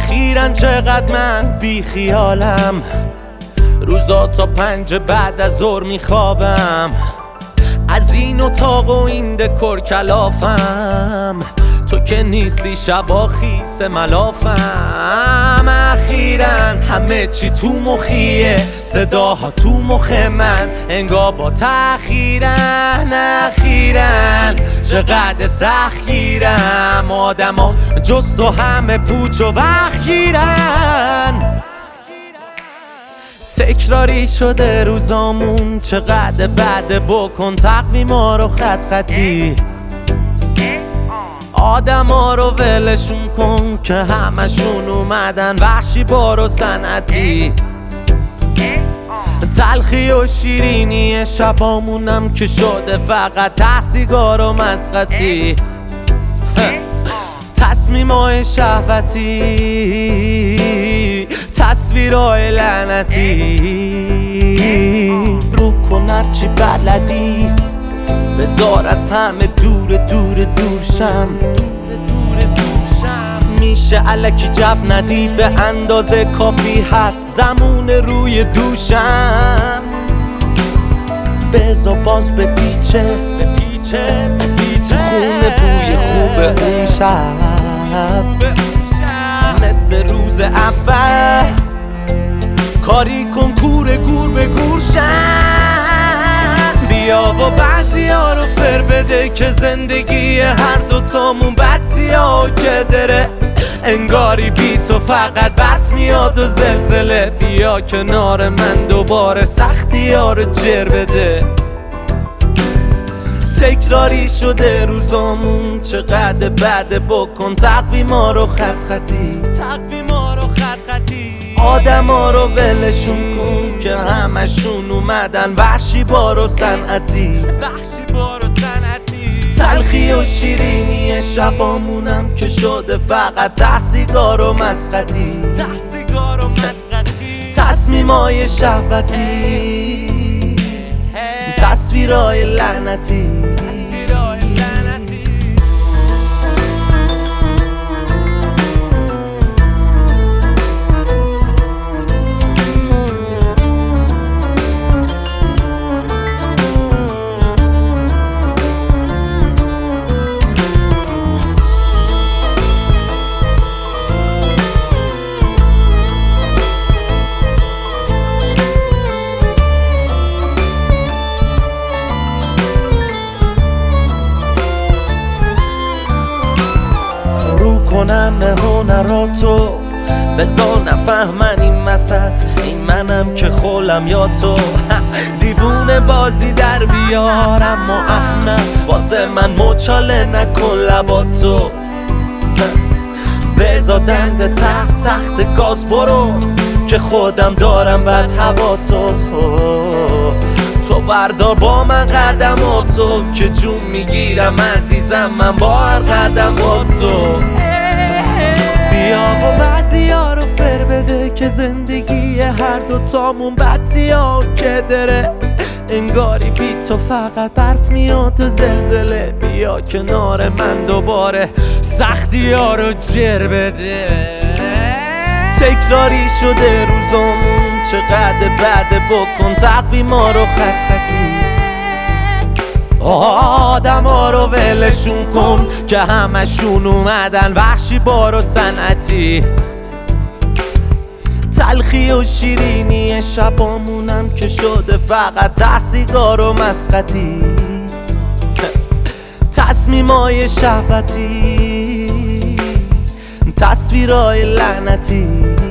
اخیراً چقدر من بی خیالم، روزا تا 5 بعد از ظهر میخوابم، از این اتاق و این دکور کلافم، تو که نیستی شبا خیس ملافم. اخیراً همه چی تو مخیه، صداها تو مخ من انگار با تأخیرن. اخیراً چقدر سختگیرم، آدما جز تو همه پوچ و وخگیرن. تکراری شده روزامون، چقدر بعد بکن تقویما رو خط خطی، آدم ها رو ولشون کن که همشون اومدن وحشی بار و صنعتی. تلخی و شیرینی شبامونم که شده فقط تحصیگار و مسخطی، تصمیمای شهوتی، تصویرهای لعنتی. رو کن هرچی بلدی، بذار از همه دور شم. میشه الکی جو ندی، به اندازه کافی هست زمون روی دوشم. بذار باز بپیچه تو خونه بوی خوب اون شب، مثل روز اول کاری کن کور گور به گور شم. بیا و بعضی ها رو فر بده که زندگی هر دوتامون بد سیاه که داره، انگاری بی تو فقط برف میاد و زلزله. بیا کنار من دوباره سختی ها رو جر بده. تکراری شده روزامون، چقدر بعد بکن تقویما رو خط خطی، آدم ها رو ولشون کن که همشون اومدن وحشی بار و صنعتی. تلخی و شیرینی شبامونم که شده فقط تحصیگار و مسخطی، تصمیمای شهوتی، تصویرهای لعنتی. کنم به هنراتو، بذار نفهمن این وسط این منم که خولم یا تو. دیوونه بازی در بیارم اما اخنم، واسه من مچاله نکن لباتو. بذار دنده تخت گاز برو که خودم دارم بد هواتو. تو بردار با من قدماتو که جون میگیرم عزیزم من با هر قدماتو. بیا و بعضی ها رو فر بده که زندگی هر دوتامون بد سیاه که داره، انگاری بی تو فقط برف میاد و زلزله. بیا کنار من دوباره سختی ها رو جر بده. تکراری شده روزامون، چقدر بعد بکن تقویما رو خط خطی، آدم ها رو ولشون کن که همشون اومدن وحشی بار و صنعتی. تلخی و شیرینی شبامونم که شده فقط تحصیگار و مسخطی، تصمیمای شهوتی، تصویرهای لعنتی.